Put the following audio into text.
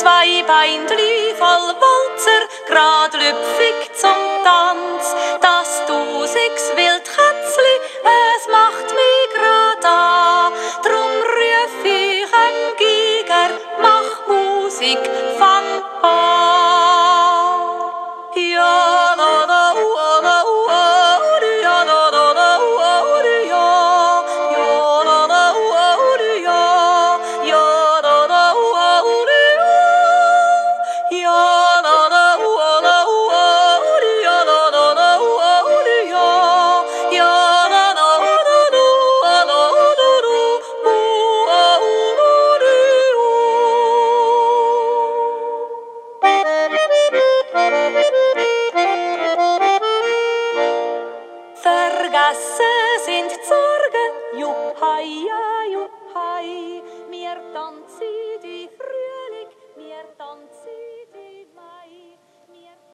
2 Beintli voll Walzer, grad lüpfig zum Tanz. Das du 6 Wildkätzli, es macht mich grad an. Drum ruf ich an Giger, mach Musik, fang an. Ja, la, la, la, ja, la, la, la, ja, ja, la, la, ja, ja, la, la, ja, la, la, ja, la, la, ja, ja, la, Vergessen